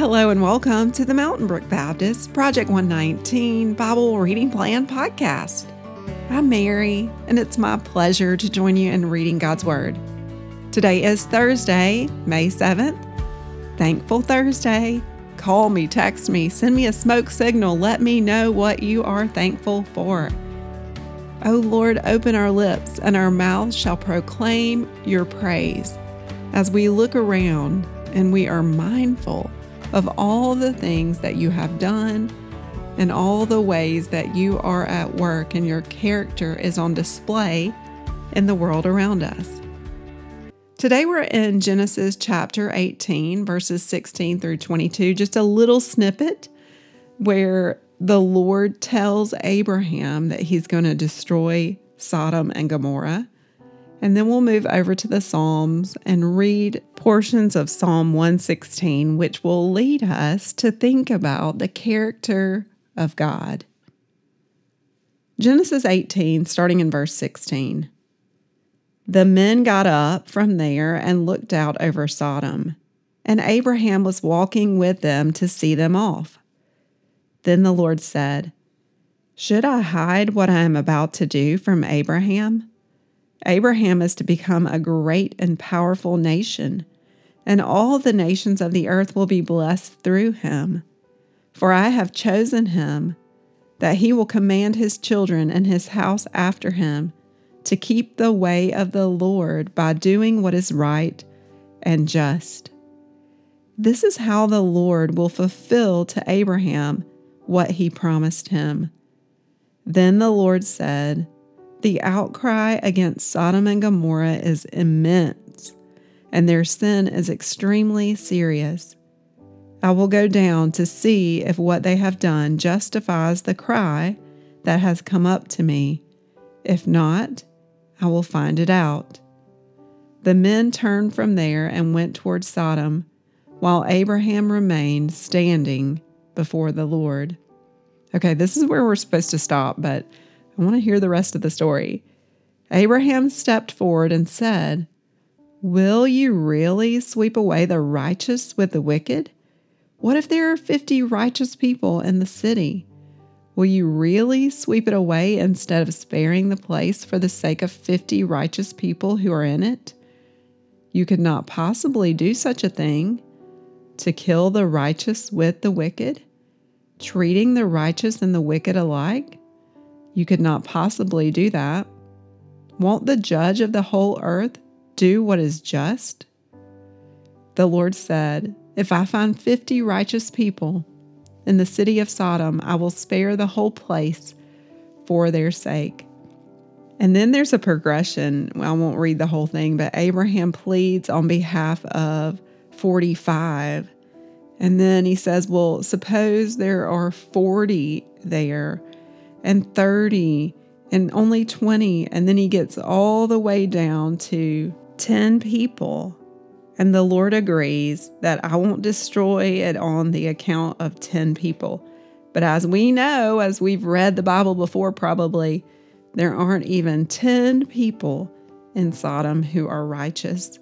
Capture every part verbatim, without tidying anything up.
Hello and welcome to the Mountain Brook Baptist Project one nineteen Bible Reading Plan podcast. I'm Mary, and it's my pleasure to join you in reading God's Word. Today is Thursday, May seventh. Thankful Thursday. Call me, text me, send me a smoke signal. Let me know what you are thankful for. O Lord, open our lips, and our mouths shall proclaim your praise. As we look around and we are mindful of all the things that you have done and all the ways that you are at work and your character is on display in the world around us. Today we're in Genesis chapter eighteen, verses sixteen through twenty-two, just a little snippet where the Lord tells Abraham that he's going to destroy Sodom and Gomorrah. And then we'll move over to the Psalms and read portions of Psalm one sixteen, which will lead us to think about the character of God. Genesis eighteen, starting in verse sixteen. The men got up from there and looked out over Sodom, and Abraham was walking with them to see them off. Then the Lord said, "Should I hide what I am about to do from Abraham? Abraham is to become a great and powerful nation, and all the nations of the earth will be blessed through him. For I have chosen him, that he will command his children and his house after him to keep the way of the Lord by doing what is right and just. This is how the Lord will fulfill to Abraham what he promised him." Then the Lord said, "The outcry against Sodom and Gomorrah is immense, and their sin is extremely serious. I will go down to see if what they have done justifies the cry that has come up to me. If not, I will find it out." The men turned from there and went toward Sodom, while Abraham remained standing before the Lord. Okay, this is where we're supposed to stop, but I want to hear the rest of the story. Abraham stepped forward and said, "Will you really sweep away the righteous with the wicked? What if there are fifty righteous people in the city? Will you really sweep it away instead of sparing the place for the sake of fifty righteous people who are in it? You could not possibly do such a thing, to kill the righteous with the wicked, treating the righteous and the wicked alike. You could not possibly do that. Won't the judge of the whole earth do what is just?" The Lord said, "If I find fifty righteous people in the city of Sodom, I will spare the whole place for their sake." And then there's a progression. I won't read the whole thing, but Abraham pleads on behalf of forty-five. And then he says, well, suppose there are forty there, and thirty, and only twenty. And then he gets all the way down to ten people. And the Lord agrees that I won't destroy it on the account of ten people. But as we know, as we've read the Bible before probably, there aren't even ten people in Sodom who are righteous.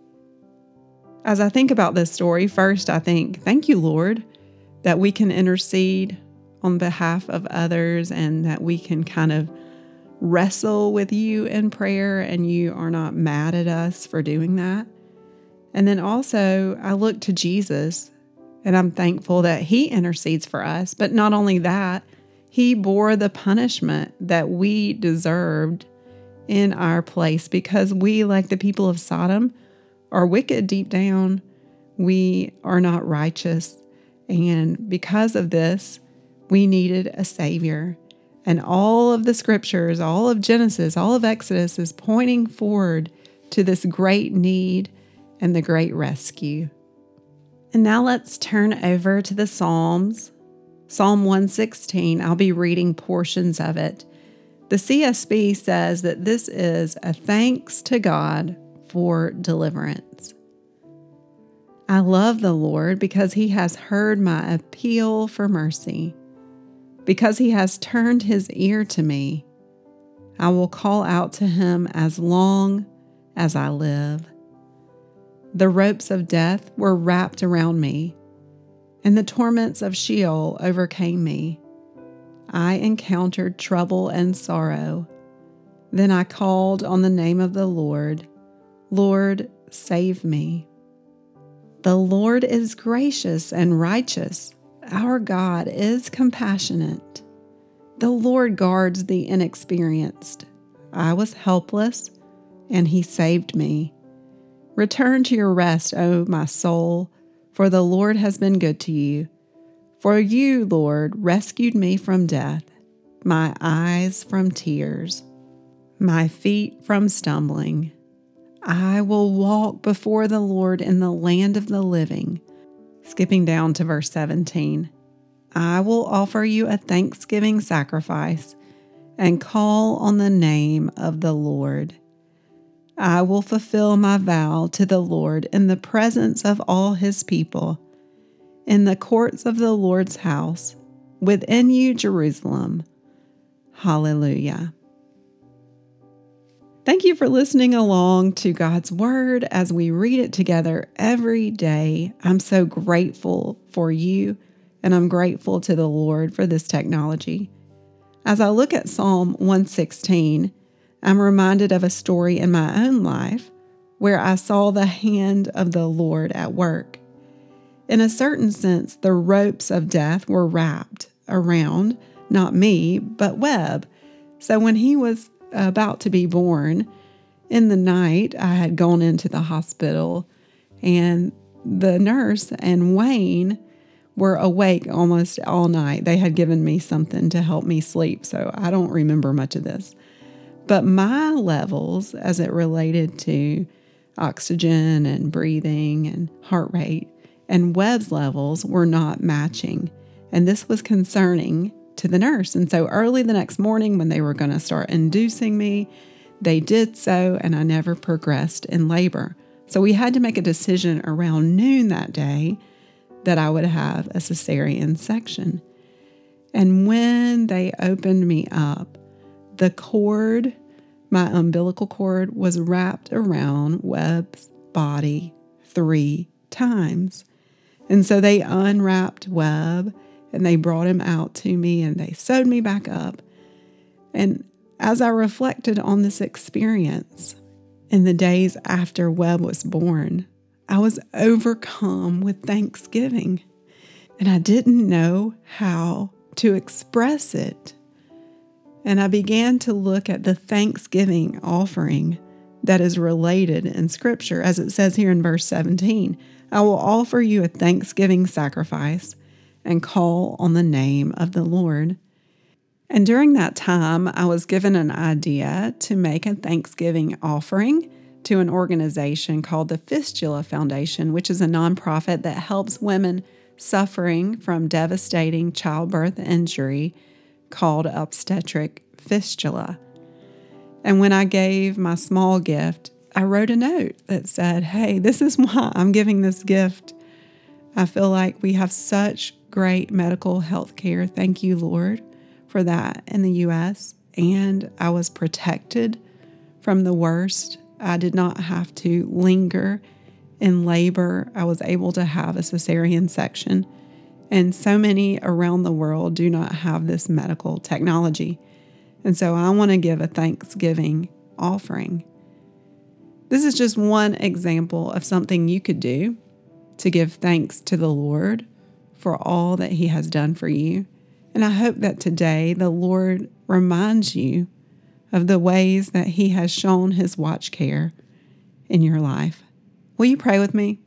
As I think about this story, first I think, thank you, Lord, that we can intercede on behalf of others and that we can kind of wrestle with you in prayer and you are not mad at us for doing that. And then also I look to Jesus and I'm thankful that he intercedes for us. But not only that, he bore the punishment that we deserved in our place because we, like the people of Sodom, are wicked deep down. We are not righteous. And because of this, we needed a Savior. And all of the scriptures, all of Genesis, all of Exodus is pointing forward to this great need and the great rescue. And now let's turn over to the Psalms. Psalm one sixteen, I'll be reading portions of it. The C S B says that this is a thanks to God for deliverance. I love the Lord because he has heard my appeal for mercy. Because he has turned his ear to me, I will call out to him as long as I live. The ropes of death were wrapped around me, and the torments of Sheol overcame me. I encountered trouble and sorrow. Then I called on the name of the Lord. Lord, save me. The Lord is gracious and righteous. Our God is compassionate. The Lord guards the inexperienced. I was helpless, and He saved me. Return to your rest, O my soul, for the Lord has been good to you. For you, Lord, rescued me from death, my eyes from tears, my feet from stumbling. I will walk before the Lord in the land of the living. Skipping down to verse seventeen. I will offer you a thanksgiving sacrifice and call on the name of the Lord. I will fulfill my vow to the Lord in the presence of all His people, in the courts of the Lord's house, within you, Jerusalem. Hallelujah. Thank you for listening along to God's Word as we read it together every day. I'm so grateful for you, and I'm grateful to the Lord for this technology. As I look at Psalm one sixteen, I'm reminded of a story in my own life where I saw the hand of the Lord at work. In a certain sense, the ropes of death were wrapped around, not me, but Webb. So when he was about to be born, in the night, I had gone into the hospital, and the nurse and Wayne were awake almost all night. They had given me something to help me sleep, so I don't remember much of this. But my levels, as it related to oxygen and breathing and heart rate, and Webb's levels were not matching. And this was concerning to the nurse. And so early the next morning, when they were going to start inducing me, they did so, and I never progressed in labor. So we had to make a decision around noon that day that I would have a cesarean section. And when they opened me up, the cord, my umbilical cord, was wrapped around Webb's body three times. And so they unwrapped Webb, and they brought him out to me, and they sewed me back up. And as I reflected on this experience in the days after Webb was born, I was overcome with thanksgiving, and I didn't know how to express it. And I began to look at the thanksgiving offering that is related in Scripture, as it says here in verse seventeen. I will offer you a thanksgiving sacrifice and call on the name of the Lord. And during that time, I was given an idea to make a Thanksgiving offering to an organization called the Fistula Foundation, which is a nonprofit that helps women suffering from devastating childbirth injury called obstetric fistula. And when I gave my small gift, I wrote a note that said, hey, this is why I'm giving this gift. I feel like we have such great medical health care. Thank you, Lord, for that in the U S. And I was protected from the worst. I did not have to linger in labor. I was able to have a cesarean section. And so many around the world do not have this medical technology. And so I want to give a Thanksgiving offering. This is just one example of something you could do to give thanks to the Lord for all that He has done for you. And I hope that today the Lord reminds you of the ways that He has shown His watch care in your life. Will you pray with me?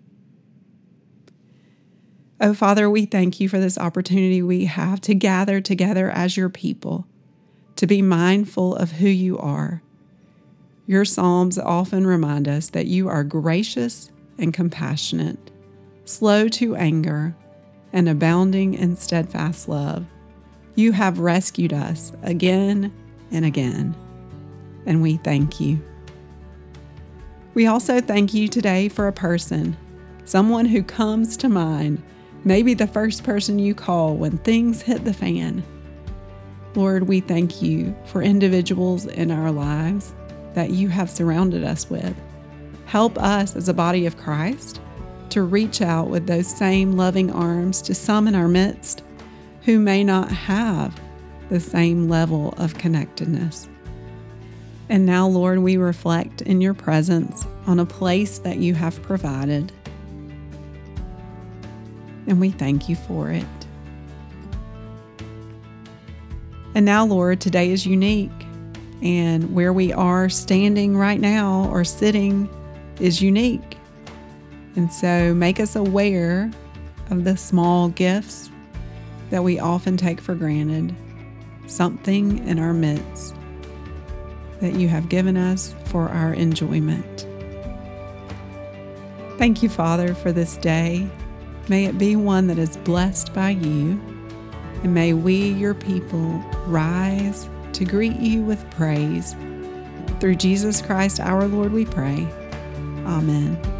Oh, Father, we thank you for this opportunity we have to gather together as your people, to be mindful of who you are. Your Psalms often remind us that you are gracious and compassionate, slow to anger, and abounding in steadfast love. You have rescued us again and again, and we thank you. We also thank you today for a person, someone who comes to mind, maybe the first person you call when things hit the fan. Lord, we thank you for individuals in our lives that you have surrounded us with. Help us as a body of Christ to reach out with those same loving arms to some in our midst who may not have the same level of connectedness. And now, Lord, we reflect in your presence on a place that you have provided, and we thank you for it. And now, Lord, today is unique, and where we are standing right now or sitting is unique. And so make us aware of the small gifts that we often take for granted, something in our midst that you have given us for our enjoyment. Thank you, Father, for this day. May it be one that is blessed by you, and may we, your people, rise to greet you with praise. Through Jesus Christ, our Lord, we pray. Amen.